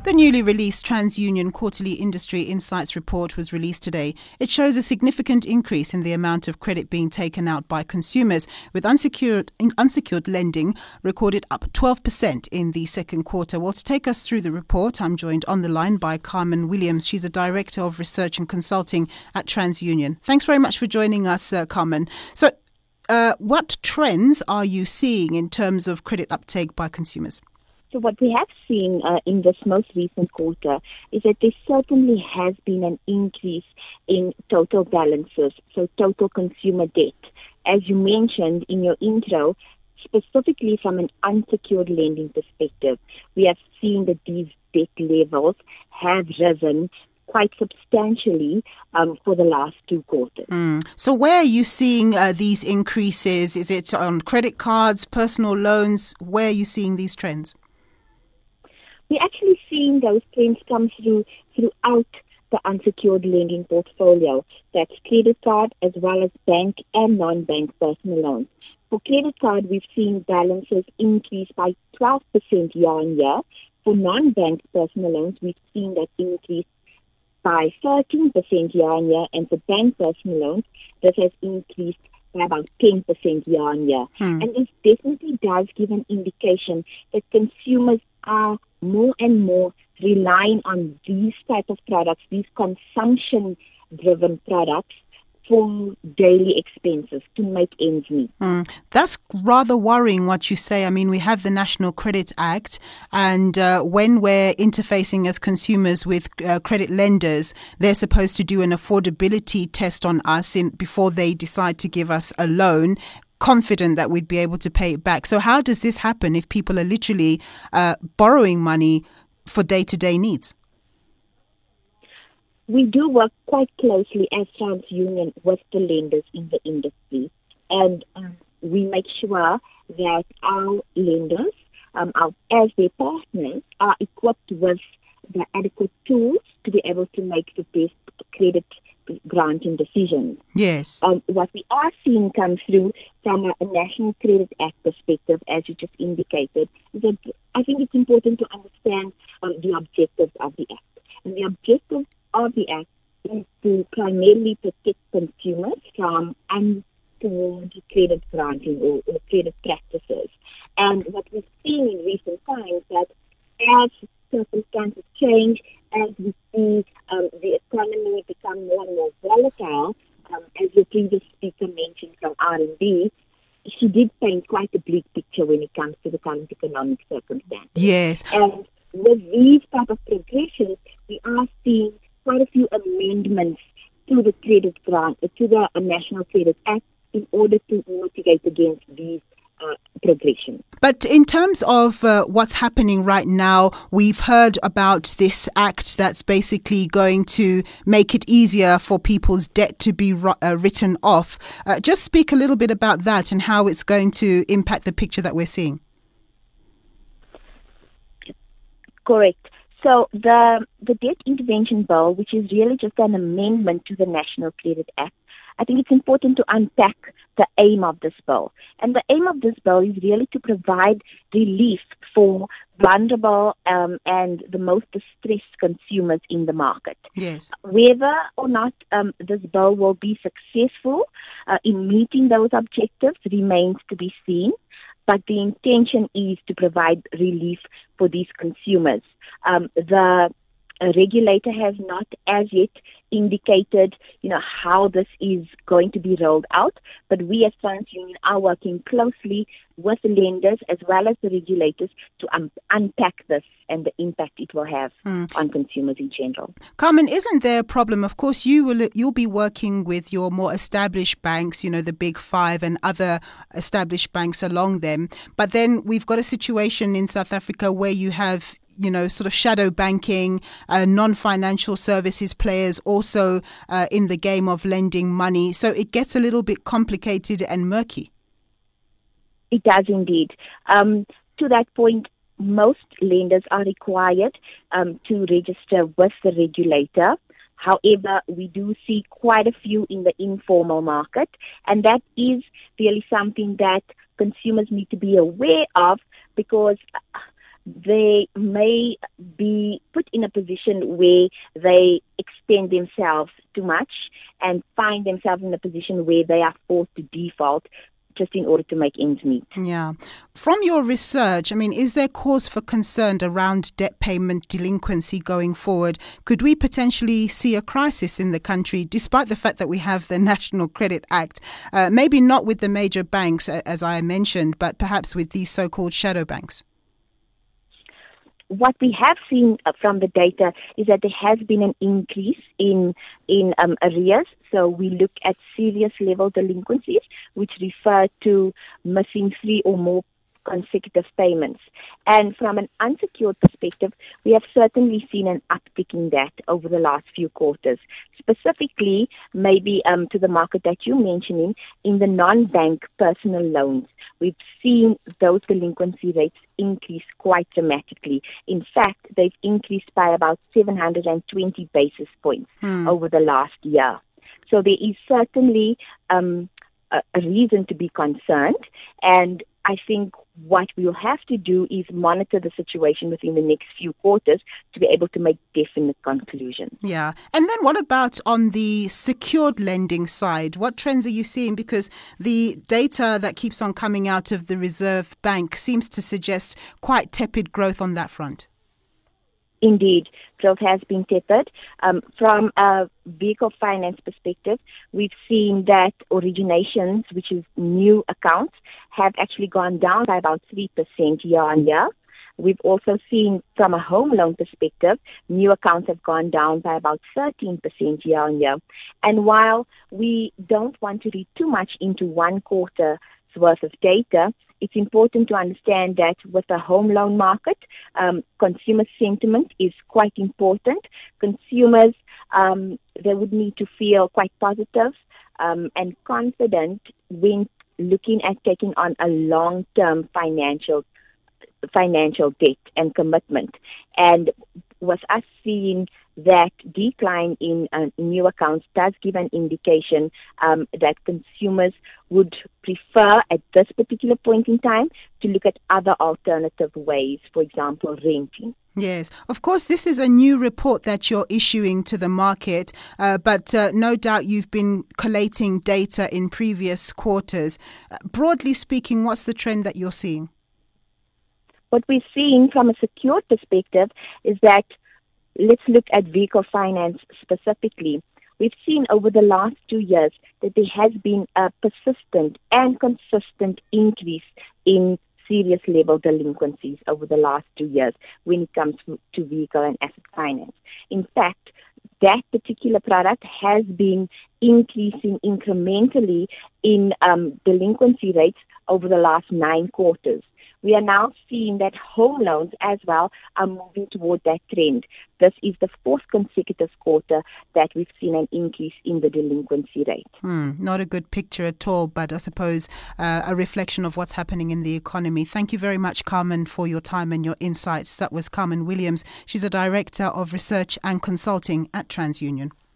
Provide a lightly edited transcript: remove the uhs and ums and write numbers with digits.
The newly released TransUnion Quarterly Industry Insights report was released today. It shows a significant increase in the amount of credit being taken out by consumers, with unsecured lending recorded up 12% in the second quarter. Well, to take us through the report, I'm joined on the line by Carmen Williams. She's a Director of Research and Consulting at TransUnion. Thanks very much for joining us, Carmen. So, what trends are you seeing in terms of credit uptake by consumers? So what we have seen in this most recent quarter is that there certainly has been an increase in total balances, so total consumer debt. As you mentioned in your intro, specifically from an unsecured lending perspective, we have seen that these debt levels have risen quite substantially for the last 2 quarters. So where are you seeing these increases? Is it on credit cards, personal loans? Where are you seeing these trends? We're actually seeing those trends come throughout the unsecured lending portfolio. That's credit card as well as bank and non-bank personal loans. For credit card, we've seen balances increase by 12% year on year. For non-bank personal loans, we've seen that increase by 13% year on year. And for bank personal loans, this has increased by about 10% year on year. And this definitely does give an indication that consumers are more and more relying on these type of products, these consumption-driven products for daily expenses to make ends meet. That's rather worrying what you say. I mean, we have the National Credit Act, and when we're interfacing as consumers with credit lenders, they're supposed to do an affordability test on us before they decide to give us a loan, confident that we'd be able to pay it back. So how does this happen if people are literally borrowing money for day-to-day needs? We do work quite closely as TransUnion with the lenders in the industry, and we make sure that our lenders, as their partners, are equipped with the adequate tools to be able to make the best credit granting decisions. Yes. What we are seeing come through from a National Credit Act perspective, as you just indicated, is that I think it's important to understand the objectives of the Act. And the objective of the Act is to primarily protect consumers from untoward credit granting or credit practices. And what we've seen in recent times that as circumstances change, as we see the economy become more and more volatile, as your previous speaker mentioned from RMB, she did paint quite a bleak picture when it comes to the current economic circumstances. Yes. And with these type of progressions, we are seeing quite a few amendments to the credit grant, to the National Credit Act, in order to mitigate against these progression. But in terms of what's happening right now, we've heard about this act that's basically going to make it easier for people's debt to be written off. Just speak a little bit about that and how it's going to impact the picture that we're seeing. Correct. So the Debt Intervention Bill, which is really just an amendment to the National Credit Act, I think it's important to unpack the aim of this bill. And the aim of this bill is really to provide relief for vulnerable and the most distressed consumers in the market. Yes. Whether or not this bill will be successful in meeting those objectives remains to be seen. But the intention is to provide relief for these consumers. The regulator has not as yet indicated, how this is going to be rolled out, but we as TransUnion are working closely with the lenders as well as the regulators to unpack this and the impact it will have on consumers in general. Carmen, isn't there a problem? Of course, you'll be working with your more established banks, the big five and other established banks along them. But then we've got a situation in South Africa where you have sort of shadow banking, non-financial services players also in the game of lending money. So it gets a little bit complicated and murky. It does indeed. To that point, most lenders are required to register with the regulator. However, we do see quite a few in the informal market, and that is really something that consumers need to be aware of, because they may be put in a position where they extend themselves too much and find themselves in a position where they are forced to default just in order to make ends meet. Yeah. From your research, is there cause for concern around debt payment delinquency going forward? Could we potentially see a crisis in the country, despite the fact that we have the National Credit Act? Maybe not with the major banks, as I mentioned, but perhaps with these so-called shadow banks. What we have seen from the data is that there has been an increase in arrears. So we look at serious level delinquencies, which refer to missing 3 or more consecutive payments. And from an unsecured perspective, we have certainly seen an uptick in that over the last few quarters. Specifically, maybe to the market that you're mentioning, in the non-bank personal loans, we've seen those delinquency rates increase quite dramatically. In fact, they've increased by about 720 basis points over the last year. So there is certainly a reason to be concerned, and I think what we'll have to do is monitor the situation within the next few quarters to be able to make definite conclusions. Yeah. And then what about on the secured lending side? What trends are you seeing? Because the data that keeps on coming out of the Reserve Bank seems to suggest quite tepid growth on that front. Indeed, growth has been tepid. From a vehicle finance perspective, we've seen that originations, which is new accounts, have actually gone down by about 3% year on year. We've also seen from a home loan perspective, new accounts have gone down by about 13% year on year. And while we don't want to read too much into one quarter's worth of data, it's important to understand that with the home loan market, consumer sentiment is quite important. Consumers, they would need to feel quite positive and confident when looking at taking on a long-term financial debt and commitment. And with us seeing that decline in new accounts does give an indication that consumers would prefer at this particular point in time to look at other alternative ways, for example, renting. Yes, of course, this is a new report that you're issuing to the market, but no doubt you've been collating data in previous quarters. Broadly speaking, what's the trend that you're seeing? What we're seeing from a secured perspective is that, let's look at vehicle finance specifically. We've seen over the last 2 years that there has been a persistent and consistent increase in serious level delinquencies over the last 2 years when it comes to vehicle and asset finance. In fact, that particular product has been increasing incrementally in delinquency rates over the last 9 quarters. We are now seeing that home loans as well are moving toward that trend. This is the 4th consecutive quarter that we've seen an increase in the delinquency rate. Not a good picture at all, but I suppose a reflection of what's happening in the economy. Thank you very much, Carmen, for your time and your insights. That was Carmen Williams. She's a Director of Research and Consulting at TransUnion.